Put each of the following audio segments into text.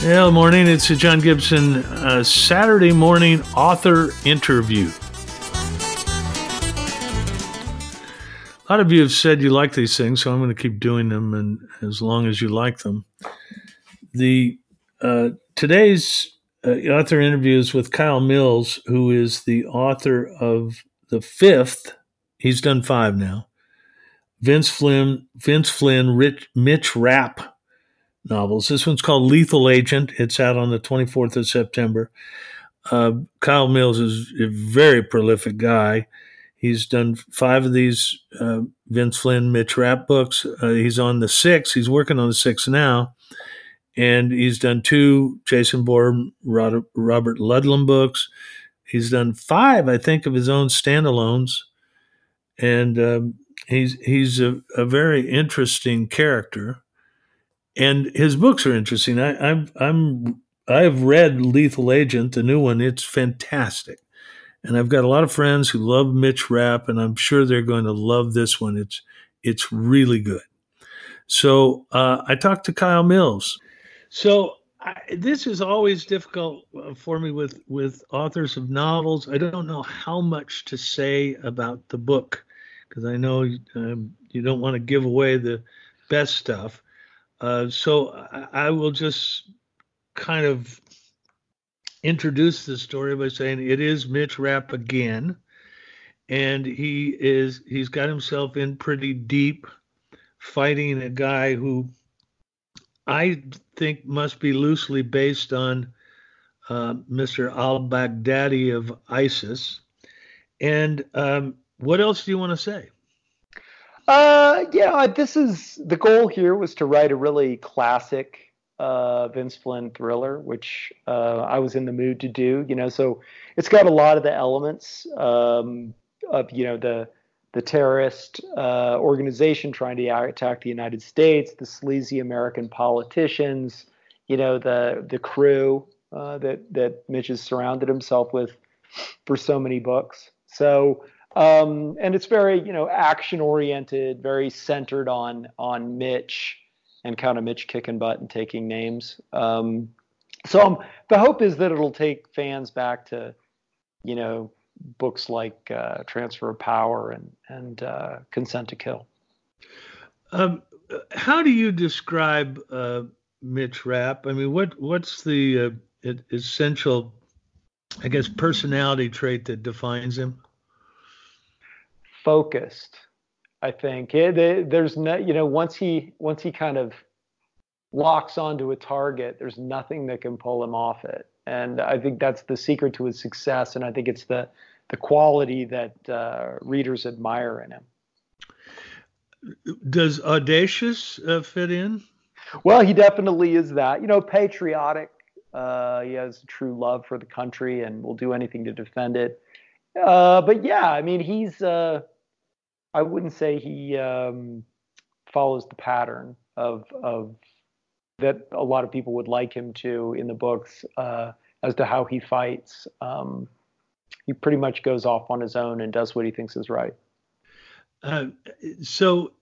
Yeah, morning. It's a John Gibson Saturday morning author interview. A lot of you have said you like these things, so I'm going to keep doing them, and as long as you like them. The today's author interview is with Kyle Mills, who is the author of the fifth. He's done five now. Vince Flynn, Mitch Rapp novels. This one's called Lethal Agent. It's out on the 24th of September. Kyle Mills is a very prolific guy. He's done five of these Vince Flynn, Mitch Rapp books. He's on the sixth. He's working on the sixth now. And he's done two Jason Bourne, Robert Ludlum books. He's done five, I think, of his own standalones. And he's a very interesting character. And his books are interesting. I've read Lethal Agent, the new one. It's fantastic. And I've got a lot of friends who love Mitch Rapp, and I'm sure they're going to love this one. It's really good. So I talked to Kyle Mills. So this is always difficult for me with authors of novels. I don't know how much to say about the book because I know you don't want to give away the best stuff. So I will just kind of introduce the story by saying it is Mitch Rapp again, and he's got himself in pretty deep, fighting a guy who I think must be loosely based on Mr. al-Baghdadi of ISIS. And what else do you want to say? This is the goal here was to write a really classic Vince Flynn thriller, which I was in the mood to do. So it's got a lot of the elements of the terrorist organization trying to attack the United States, the sleazy American politicians, the crew that Mitch has surrounded himself with for so many books. So. And it's very, action oriented, very centered on Mitch and kind of Mitch kicking butt and taking names. The hope is that it'll take fans back to, books like Transfer of Power and Consent to Kill. How do you describe Mitch Rapp? I mean, what's the essential, I guess, personality trait that defines him? Focused, I think. There's no, once he kind of locks onto a target, there's nothing that can pull him off it. And I think that's the secret to his success. And I think it's the quality that readers admire in him. Does audacious fit in? Well, he definitely is that. Patriotic. He has a true love for the country and will do anything to defend it. But yeah, I mean, he's. I wouldn't say he follows the pattern of that a lot of people would like him to in the books as to how he fights. He pretty much goes off on his own and does what he thinks is right. So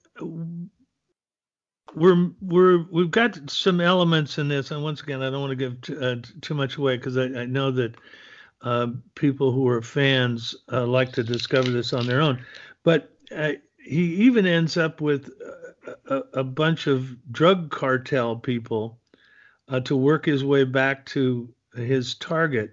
we've got some elements in this, and once again, I don't want to give too much away because I know that people who are fans like to discover this on their own. But he even ends up with a bunch of drug cartel people to work his way back to his target.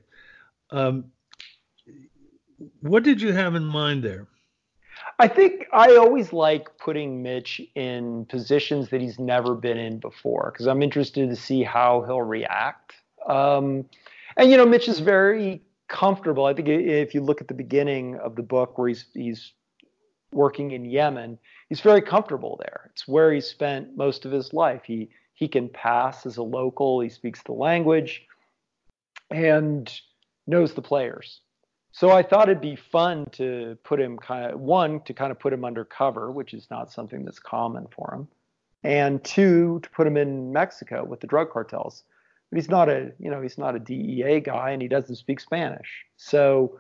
What did you have in mind there? I think I always like putting Mitch in positions that he's never been in before because I'm interested to see how he'll react. And Mitch is very comfortable. I think if you look at the beginning of the book where he's working in Yemen, he's very comfortable there. It's where he spent most of his life. He can pass as a local. He speaks the language and knows the players. So I thought it'd be fun to put him put him undercover, which is not something that's common for him, and two, to put him in Mexico with the drug cartels. But he's not a DEA guy, and he doesn't speak Spanish. So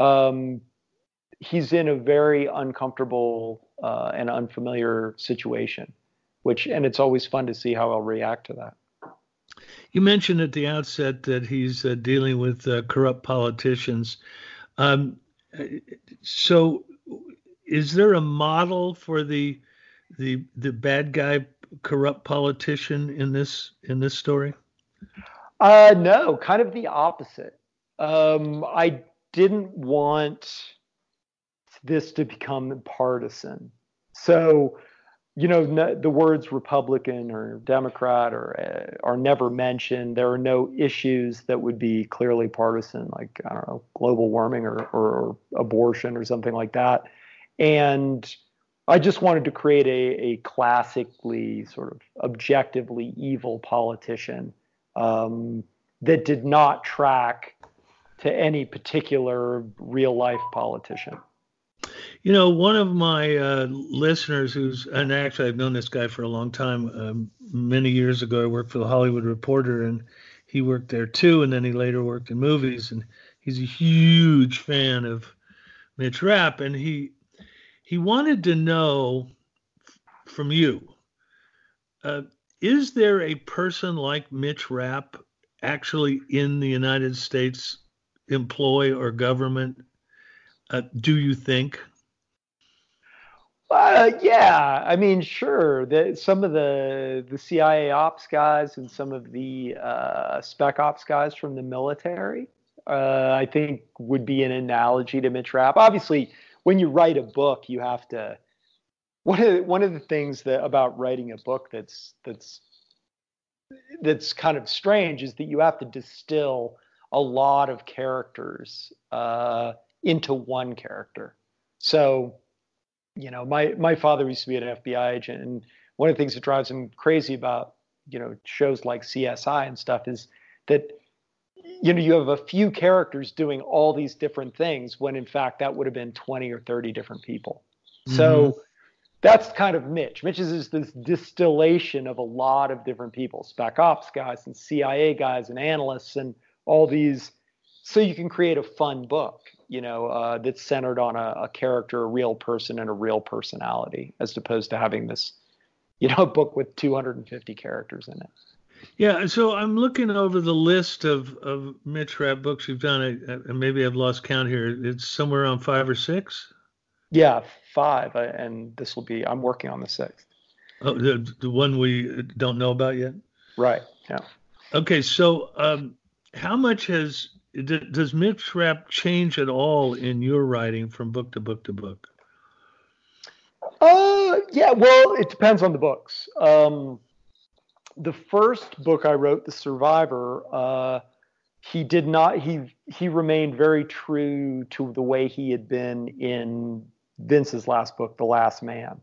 he's in a very uncomfortable and unfamiliar situation, and it's always fun to see how he'll react to that. You mentioned at the outset that he's dealing with corrupt politicians. Um, uh, so, is there a model for the bad guy, corrupt politician in this story? No, kind of the opposite. I didn't want this to become partisan. So, the words Republican or Democrat are never mentioned. There are no issues that would be clearly partisan, like I don't know, global warming or abortion or something like that. And I just wanted to create a classically sort of objectively evil politician that did not track to any particular real life politician. One of my listeners and actually I've known this guy for a long time. Many years ago, I worked for the Hollywood Reporter, and he worked there too. And then he later worked in movies, and he's a huge fan of Mitch Rapp, and he wanted to know from you, uh, is there a person like Mitch Rapp actually in the United States employ or government? Do you think? Yeah, I mean, sure. Some of the CIA ops guys and some of the spec ops guys from the military, I think, would be an analogy to Mitch Rapp. Obviously, when you write a book, you have to. One of the things that about writing a book that's kind of strange is that you have to distill a lot of characters into one character. So my father used to be an FBI agent, and one of the things that drives him crazy about shows like CSI and stuff is that you have a few characters doing all these different things when in fact that would have been 20 or 30 different people. Mm-hmm. So that's kind of Mitch. Mitch is this distillation of a lot of different people, spec ops guys and CIA guys and analysts and all these, so you can create a fun book, that's centered on a character, a real person, and a real personality, as opposed to having this, book with 250 characters in it. Yeah, so I'm looking over the list of Mitch Rapp books you've done. Maybe I've lost count here. It's somewhere around five or six. Yeah, five, and I'm working on the sixth. Oh, the one we don't know about yet. Right. Yeah. Okay, so how much does Mitch Rapp change at all in your writing from book to book to book? Yeah. Well, it depends on the books. The first book I wrote, The Survivor, he did not. He remained very true to the way he had been in Vince's last book, The Last Man.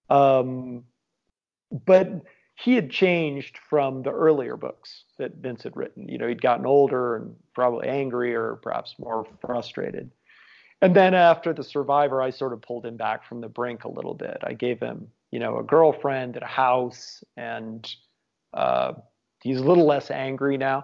But he had changed from the earlier books that Vince had written. He'd gotten older and probably angry or perhaps more frustrated. And then after The Survivor, I sort of pulled him back from the brink a little bit. I gave him, a girlfriend and a house, and uh, he's a little less angry now.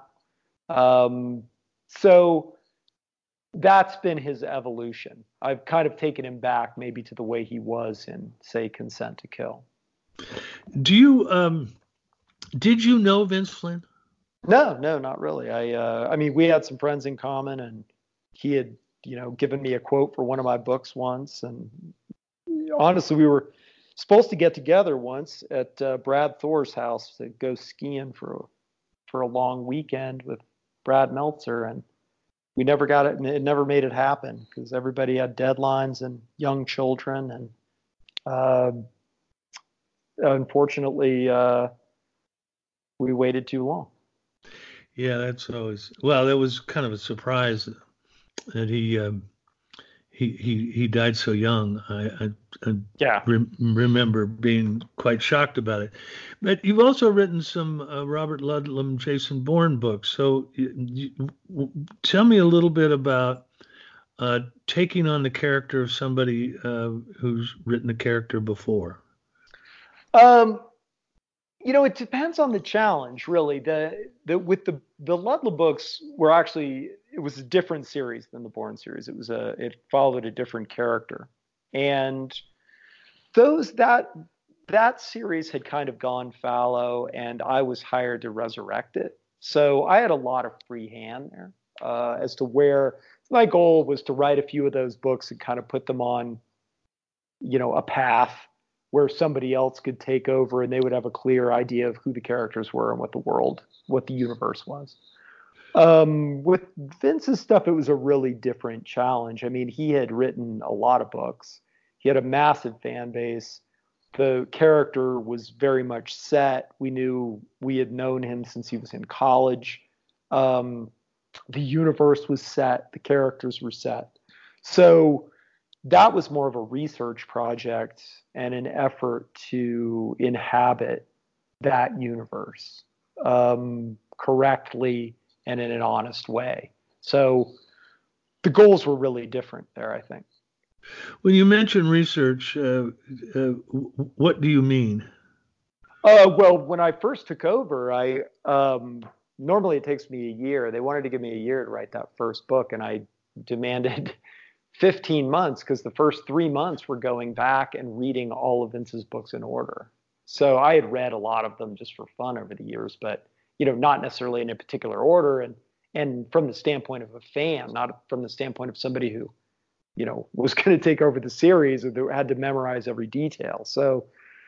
So that's been his evolution. I've kind of taken him back maybe to the way he was in, say, Consent to Kill. Do you did you know Vince Flynn? No, no, not really. I mean, we had some friends in common, and he had, given me a quote for one of my books once. And honestly, we were supposed to get together once at Brad Thor's house to go skiing for a long weekend with Brad Meltzer, and we never got it. It never made it happen because everybody had deadlines and young children, and uh, unfortunately, we waited too long. Yeah, that's always well. That was kind of a surprise that he died so young. I Yeah. remember being quite shocked about it. But you've also written some Robert Ludlum, Jason Bourne books. So tell me a little bit about taking on the character of somebody who's written a character before. Um, it depends on the challenge, really. The with the Ludlum books were actually, it was a different series than the Bourne series. It followed a different character, and those that that series had kind of gone fallow, and I was hired to resurrect it. So I had a lot of free hand there as to where my goal was to write a few of those books and kind of put them on, a path where somebody else could take over and they would have a clear idea of who the characters were and what the universe was. With Vince's stuff, it was a really different challenge. I mean, he had written a lot of books. He had a massive fan base. The character was very much set. We had known him since he was in college. The universe was set. The characters were set. So that was more of a research project and an effort to inhabit that universe correctly and in an honest way. So the goals were really different there, I think. When you mention research, what do you mean? Well, when I first took over, I normally it takes me a year. They wanted to give me a year to write that first book, and I demanded 15 months because the first 3 months were going back and reading all of Vince's books in order. So I had read a lot of them just for fun over the years, but not necessarily in a particular order, and from the standpoint of a fan, not from the standpoint of somebody who was going to take over the series or had to memorize every detail. So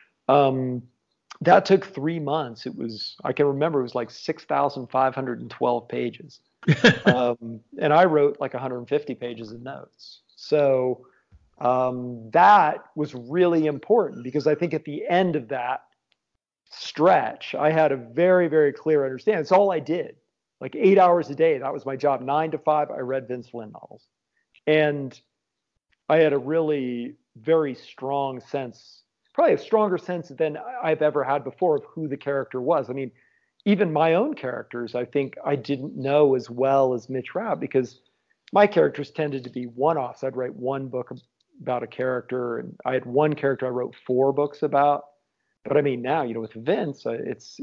that took 3 months. I can remember it was like 6,512 pages. And I wrote like 150 pages of notes. So that was really important because I think at the end of that stretch, I had a very, very clear understanding. It's all I did. Like 8 hours a day. That was my job. 9 to 5, I read Vince Flynn novels. And I had a really very strong sense, probably a stronger sense than I've ever had before of who the character was. I mean, even my own characters, I think I didn't know as well as Mitch Rapp because my characters tended to be one-offs. I'd write one book about a character, and I had one character I wrote 4 books about. But I mean, now, with Vince, it's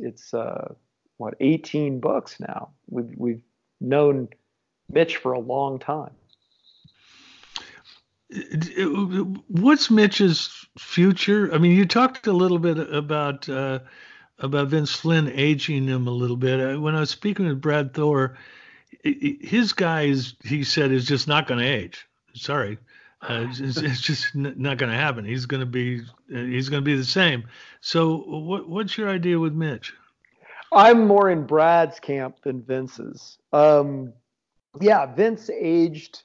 18 books now. We've known Mitch for a long time. What's Mitch's future? I mean, you talked a little bit about Vince Flynn aging him a little bit. When I was speaking with Brad Thor, his guy he said is just not going to age. Sorry, it's just not going to happen. He's going to be the same. So, what's your idea with Mitch? I'm more in Brad's camp than Vince's. Yeah, Vince aged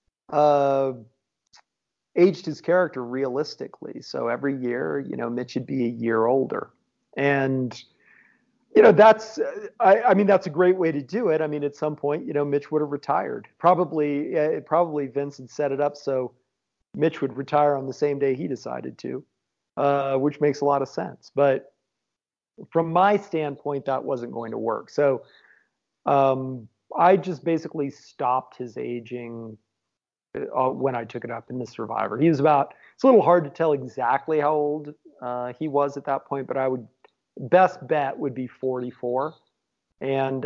his character realistically. So every year, Mitch would be a year older. And, that's a great way to do it. I mean, at some point, Mitch would have retired. Probably Vince had set it up so Mitch would retire on the same day he decided to, which makes a lot of sense. But from my standpoint, that wasn't going to work. So I just basically stopped his aging when I took it up in The Survivor. It's a little hard to tell exactly how old he was at that point, but best bet would be 44. And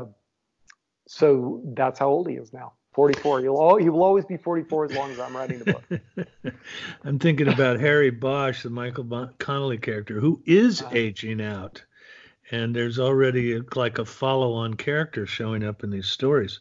so that's how old he is now. 44. He will always be 44 as long as I'm writing the book. I'm thinking about Harry Bosch, the Michael Connelly character, who is aging out. And there's already like a follow-on character showing up in these stories.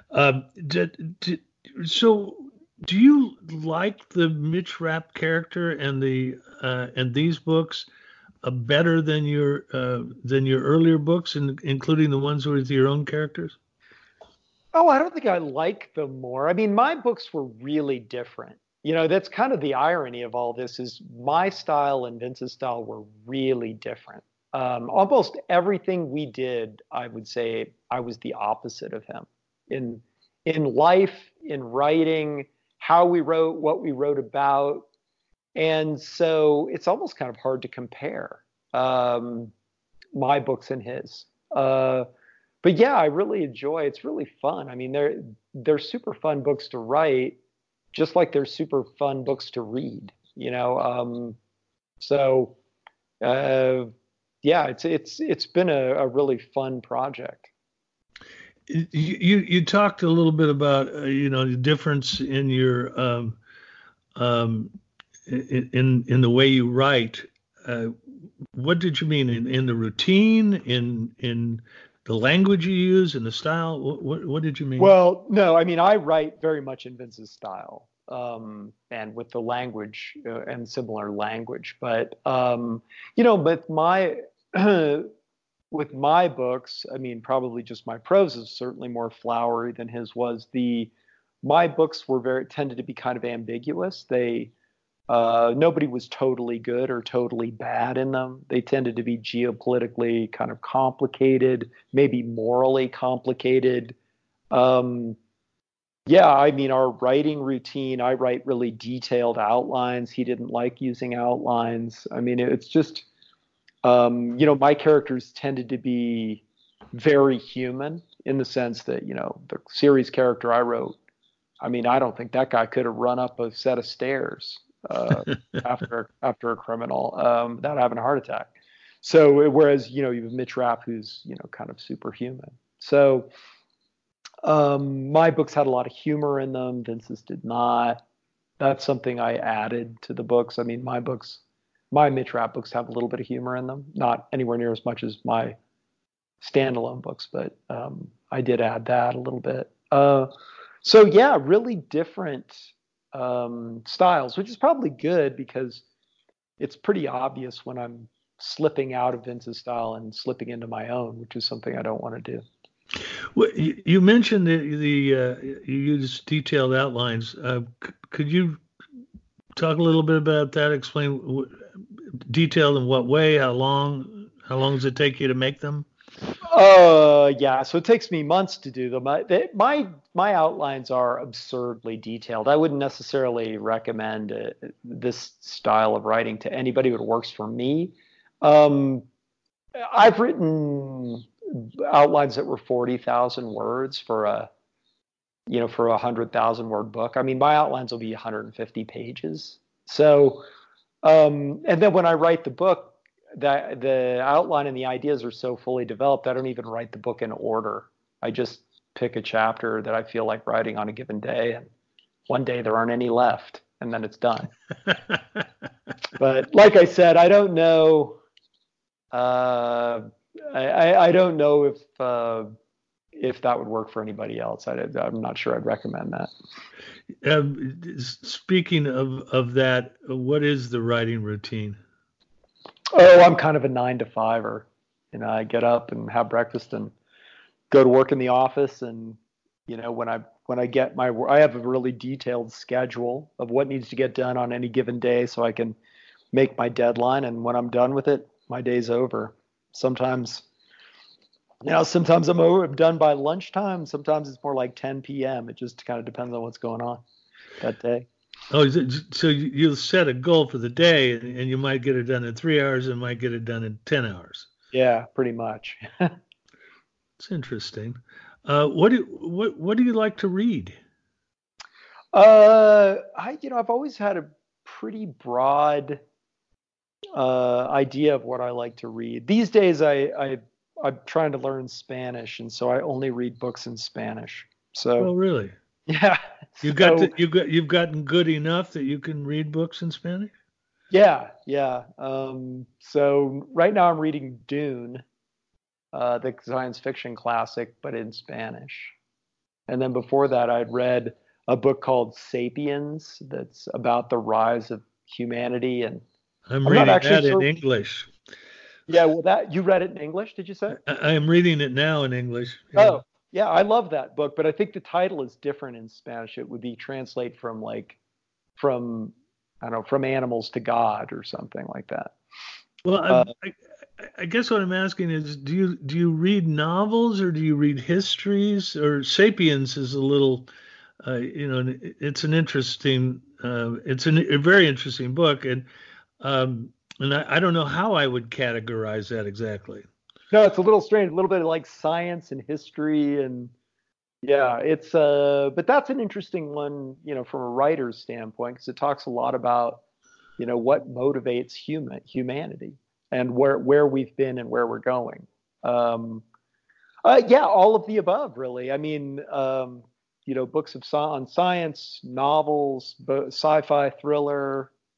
So, do you like the Mitch Rapp character and these books better than your earlier books, including the ones with your own characters? Oh, I don't think I like them more. I mean, my books were really different. That's kind of the irony of all this is my style and Vince's style were really different. Almost everything we did, I would say I was the opposite of him in life, in writing, how we wrote, what we wrote about. And so it's almost kind of hard to compare my books and his. But yeah, I really enjoy. It's really fun. I mean, they're super fun books to write, just like they're super fun books to read. Yeah, it's been a really fun project. You talked a little bit about the difference in your in the way you write. uh, what did you mean in the routine, in the language you use, in the style? What did you mean? Well, no, I mean, I write very much in Vince's style, and with the language and similar language. But with my with my books, I mean, probably just my prose is certainly more flowery than his was. The My books were very tended to be kind of ambiguous. They Nobody was totally good or totally bad in them. They tended to be geopolitically kind of complicated, maybe morally complicated. Um, yeah, I mean, our writing routine, I write really detailed outlines. He didn't like using outlines. I mean, it's just, my characters tended to be very human in the sense that, the series character I wrote, I mean, I don't think that guy could have run up a set of stairs after a criminal without having a heart attack. So whereas you have Mitch Rapp who's kind of superhuman. So my books had a lot of humor in them. Vince's did not. That's something I added to the books. I mean, my Mitch Rapp books have a little bit of humor in them, not anywhere near as much as my standalone books, but I did add that a little bit. So yeah, really different styles, which is probably good because it's pretty obvious when I'm slipping out of Vince's style and slipping into my own, which is something I don't want to do. Well, you mentioned you use detailed outlines. Could you talk a little bit about that? Explain detailed in what way? How long? How long does it take you to make them? Yeah. So it takes me months to do them. My outlines are absurdly detailed. I wouldn't necessarily recommend this style of writing to anybody, but it works for me. Um, I've written outlines that were 40,000 words for a 100,000 word book. I mean, my outlines will be 150 pages. So, and then when I write the book, the outline and the ideas are so fully developed, I don't even write the book in order. I just pick a chapter that I feel like writing on a given day, and one day there aren't any left, and then it's done. But like I said, I don't know. I don't know if that would work for anybody else. I'm not sure I'd recommend that. Speaking of that, what is the writing routine? Oh, I'm kind of a 9 to 5er. I get up and have breakfast and go to work in the office. And when I get I have a really detailed schedule of what needs to get done on any given day, so I can make my deadline. And when I'm done with it, my day's over. Sometimes, sometimes I'm done by lunchtime. Sometimes it's more like 10 p.m. It just kind of depends on what's going on that day. Oh, so you'll set a goal for the day, and you might get it done in 3 hours, and might get it done in 10 hours. Yeah, pretty much. It's interesting. What do you like to read? I've always had a pretty broad idea of what I like to read. These days, I'm trying to learn Spanish, and so I only read books in Spanish. Oh, So really? yeah, You so you've gotten good enough that you can read books in Spanish? yeah, yeah. So right now I'm reading Dune, the science fiction classic, but in Spanish. And then before that, I'd read a book called Sapiens that's about the rise of humanity. And I'm I'm not reading actually that in sure. English. Yeah, well, that you read it in English, did you say? I am reading it now in English. Yeah. Oh, yeah, I love that book, but I think the title is different in Spanish. It would be translate from from I don't know, from animals to God or something like that. Well, Uh, I guess what I'm asking is, do you read novels or do you read histories? Or *Sapiens* is a little, it's an interesting, a very interesting book, and I don't know how I would categorize that exactly. no, it's a little strange, a little bit like science and history, and yeah, it's but that's an interesting one, from a writer's standpoint, because it talks a lot about what motivates humanity and where we've been and where we're going. Um, yeah, all of the above, really. I mean, books on science, novels, sci-fi, thriller.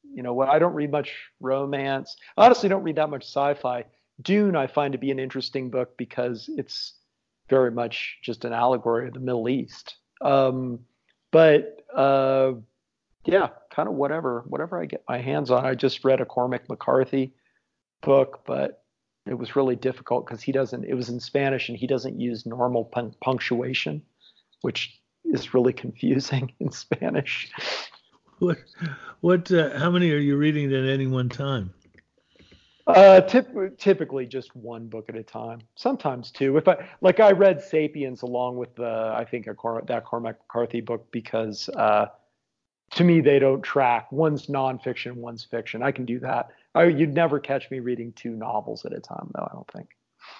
what I don't read much romance. I honestly don't read that much sci-fi. Dune I find to be an interesting book because it's very much just an allegory of the Middle East. But yeah, kind of whatever I get my hands on. I just read a Cormac McCarthy book, but it was really difficult because he doesn't. It was in Spanish and he doesn't use normal punctuation, which is really confusing in Spanish. What, how many are you reading at any one time? Typically just one book at a time. Sometimes two. If I read *Sapiens* along with that Cormac McCarthy book because to me they don't track. One's nonfiction, one's fiction. I can do that. You'd never catch me reading two novels at a time, though. I don't think.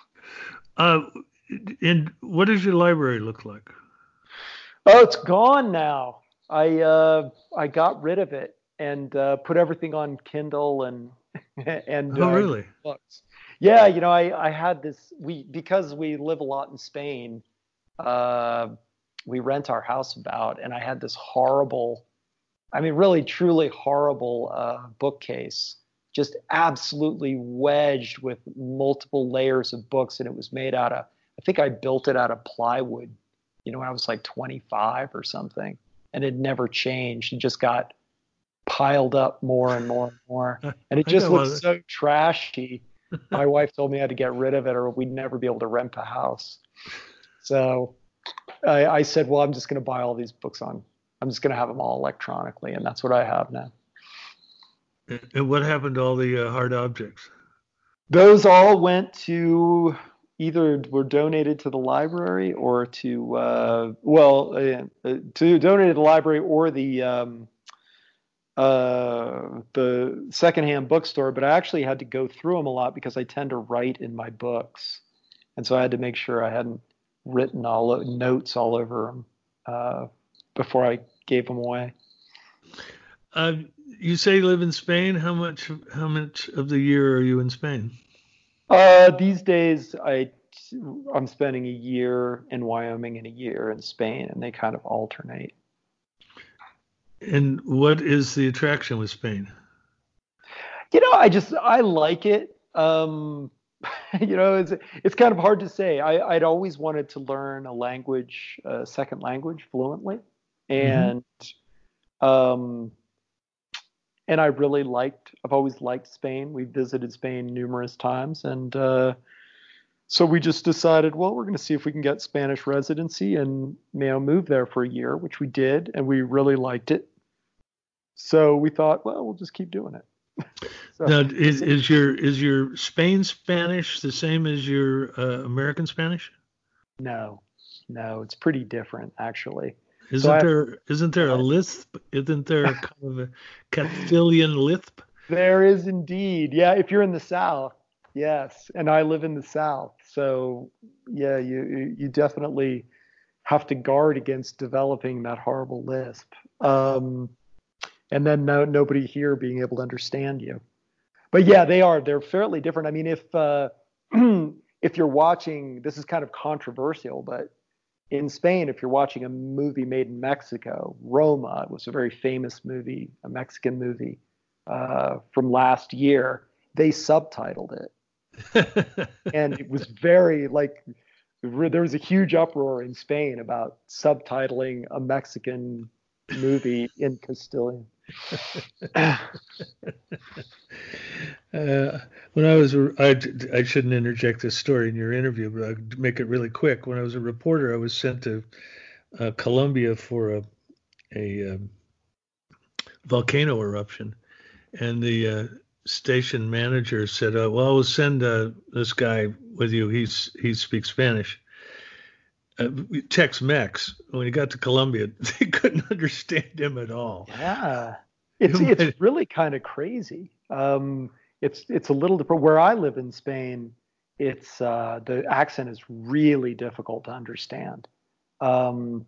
And what does your library look like? Oh, it's gone now. I got rid of it and put everything on Kindle and Oh, really? books. Yeah, I had this. Because we live a lot in Spain. We rent our house about, and I had this horrible, I mean, really, truly horrible bookcase, just absolutely wedged with multiple layers of books, and it was made out of. I think I built it out of plywood. When I was like 25 or something, and it never changed. It just got piled up more and more and more, and it just looked so trashy. My wife told me I had to get rid of it, or we'd never be able to rent a house. So I said, well, I'm just going to buy all these books I'm just going to have them all electronically, and that's what I have now. And what happened to all the hard objects? Those all went to either were donated to the library or to donate to the library or the secondhand bookstore. But I actually had to go through them a lot because I tend to write in my books, and so I had to make sure I hadn't written notes all over them before I gave them away. You say you live in Spain. How much of the year are you in Spain? These days, I'm spending a year in Wyoming and a year in Spain, and they kind of alternate. And what is the attraction with Spain? I like it. It's kind of hard to say. I'd always wanted to learn a language, a second language, fluently, and and I've always liked Spain. We visited Spain numerous times, and so we just decided, well, we're going to see if we can get Spanish residency and move there for a year, which we did, and we really liked it. So we thought, well, we'll just keep doing it. So, now, is your Spain Spanish the same as your American Spanish? No, it's pretty different, actually. Isn't there a lisp? Isn't there a kind of a Castilian lisp? There is indeed. Yeah, if you're in the South, yes, and I live in the South, so yeah, you definitely have to guard against developing that horrible lisp, and then nobody here being able to understand you. But yeah, they're fairly different. I mean, if you're watching, this is kind of controversial, but in Spain, if you're watching a movie made in Mexico, Roma, it was a very famous movie, a Mexican movie from last year, they subtitled it. And it was very, there was a huge uproar in Spain about subtitling a Mexican movie in Castilian. When I shouldn't interject this story in your interview, but I'll make it really quick. When I was a reporter, I was sent to Colombia for a volcano eruption, and the station manager said, "Well, we'll send this guy with you. He speaks Spanish." Tex-Mex. When he got to Colombia, they couldn't understand him at all. Yeah, it's really kind of crazy. It's a little different. Where I live in Spain, it's the accent is really difficult to understand, and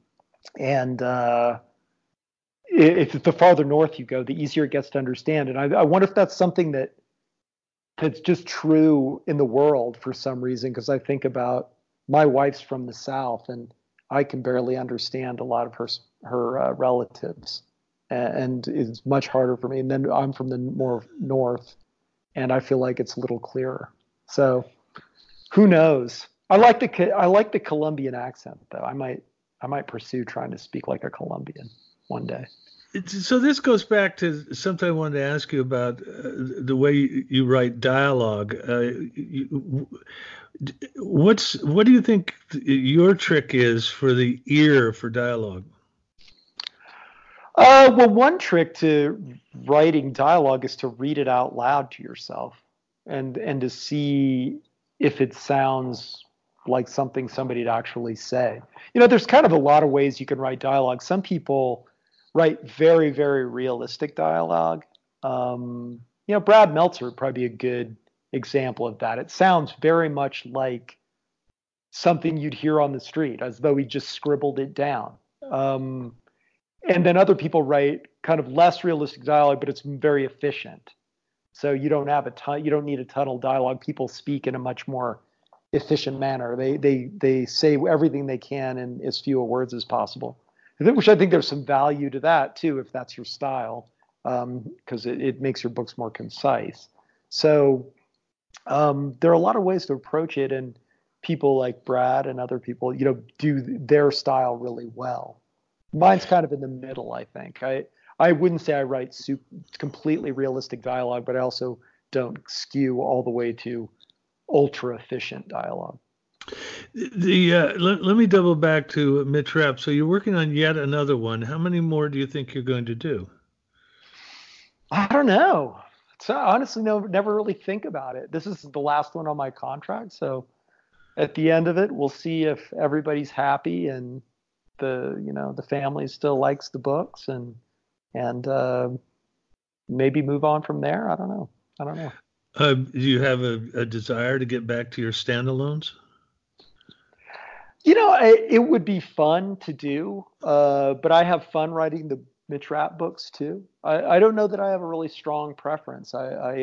if the farther north you go, the easier it gets to understand. And I wonder if that's something that's just true in the world for some reason, because I think about my wife's from the South, and I can barely understand a lot of her relatives. and it's much harder for me. And then I'm from the more north, and I feel like it's a little clearer. So who knows? I like the Colombian accent though. I might pursue trying to speak like a Colombian one day. So this goes back to something I wanted to ask you about the way you write dialogue. What do you think your trick is for the ear for dialogue? Well, one trick to writing dialogue is to read it out loud to yourself, and to see if it sounds like something somebody'd actually say. There's kind of a lot of ways you can write dialogue. Some people write very, very realistic dialogue. Brad Meltzer would probably be a good example of that. It sounds very much like something you'd hear on the street, as though he just scribbled it down. And then other people write kind of less realistic dialogue, but it's very efficient. So you don't need a ton of dialogue. People speak in a much more efficient manner. They say everything they can in as few words as possible. Which I think there's some value to that too, if that's your style, because it makes your books more concise. So there are a lot of ways to approach it, and people like Brad and other people, do their style really well. Mine's kind of in the middle, I think. I wouldn't say I write completely realistic dialogue, but I also don't skew all the way to ultra efficient dialogue. Let me double back to Mitch Rapp. So you're working on yet another one. How many more do you think you're going to do? I don't know. So honestly, never really think about it. This is the last one on my contract, so at the end of it, we'll see if everybody's happy and the family still likes the books, and maybe move on from there. I don't know. Do you have a desire to get back to your standalones? It would be fun to do, but I have fun writing the Mitch Rapp books too. I don't know that I have a really strong preference.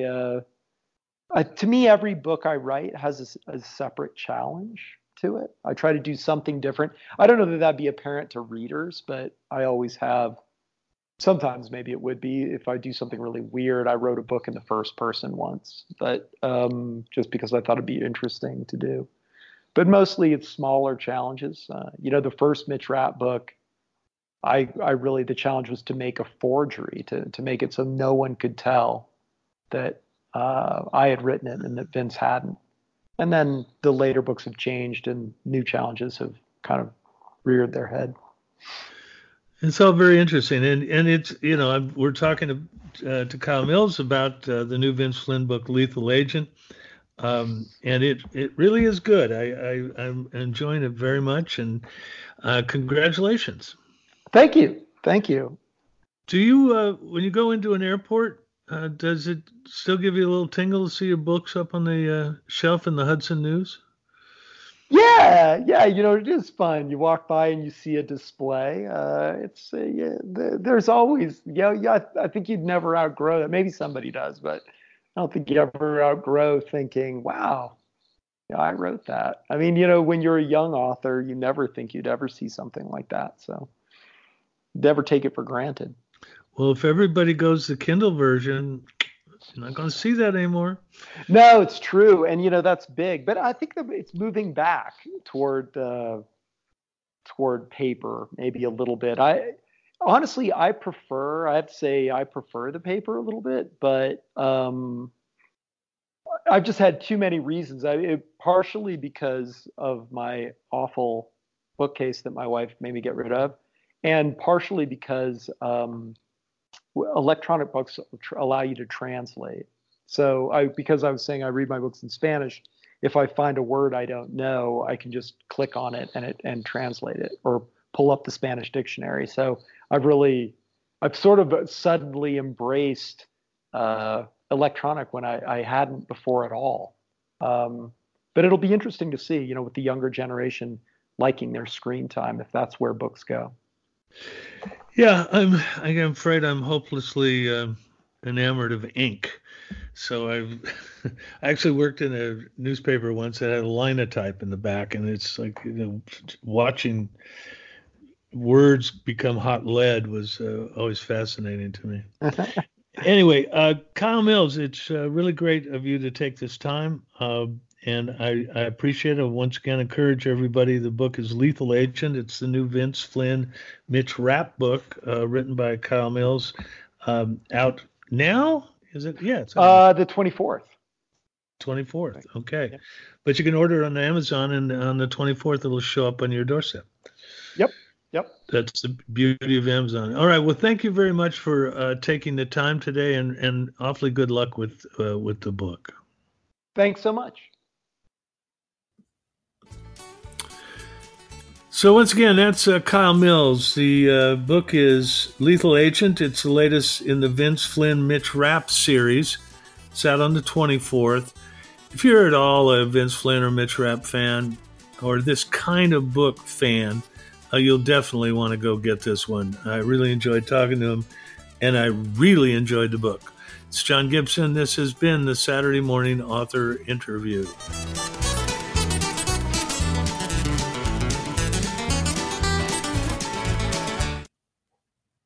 To me, every book I write has a separate challenge to it. I try to do something different. I don't know that that'd be apparent to readers, but I always have. Sometimes maybe it would be if I do something really weird. I wrote a book in the first person once, but just because I thought it'd be interesting to do. But mostly it's smaller challenges. The first Mitch Rapp book, I really, the challenge was to make a forgery, to make it so no one could tell that I had written it and that Vince hadn't. And then the later books have changed and new challenges have kind of reared their head. It's all very interesting, and it's we're talking to Kyle Mills about the new Vince Flynn book, Lethal Agent, and it really is good. I'm enjoying it very much, and congratulations. Thank you. Do you when you go into an airport, does it still give you a little tingle to see your books up on the shelf in the Hudson News? Yeah, it is fun. You walk by and you see a display. There's always, I think you'd never outgrow that. Maybe somebody does, but I don't think you ever outgrow thinking, wow, I wrote that. I mean, when you're a young author, you never think you'd ever see something like that. So never take it for granted. Well, if everybody goes the Kindle version, you're not going to see that anymore. No, it's true, and that's big. But I think that it's moving back toward paper, maybe a little bit. Honestly, I have to say, I prefer the paper a little bit, but I've just had too many reasons. Partially because of my awful bookcase that my wife made me get rid of, and partially because electronic books allow you to translate. So because I was saying I read my books in Spanish, if I find a word I don't know, I can just click on it and translate it, or pull up the Spanish dictionary. So I've sort of suddenly embraced electronic when I hadn't before at all. But it'll be interesting to see, with the younger generation liking their screen time, if that's where books go. Yeah, I'm afraid I'm hopelessly enamored of ink. So I actually worked in a newspaper once that had a linotype in the back, and it's like watching words become hot lead was always fascinating to me. Anyway, Kyle Mills, it's really great of you to take this time. And I appreciate it. Once again, encourage everybody. The book is Lethal Agent. It's the new Vince Flynn, Mitch Rapp book, written by Kyle Mills. Out now? Is it? Yeah, it's out. The 24th. 24th. Okay. Yeah. But you can order it on Amazon, and on the 24th, it'll show up on your doorstep. Yep. That's the beauty of Amazon. All right. Well, thank you very much for taking the time today, and awfully good luck with the book. Thanks so much. So once again, that's Kyle Mills. The book is Lethal Agent. It's the latest in the Vince Flynn, Mitch Rapp series. It's out on the 24th. If you're at all a Vince Flynn or Mitch Rapp fan, or this kind of book fan, you'll definitely want to go get this one. I really enjoyed talking to him, and I really enjoyed the book. It's John Gibson. This has been the Saturday Morning Author Interview.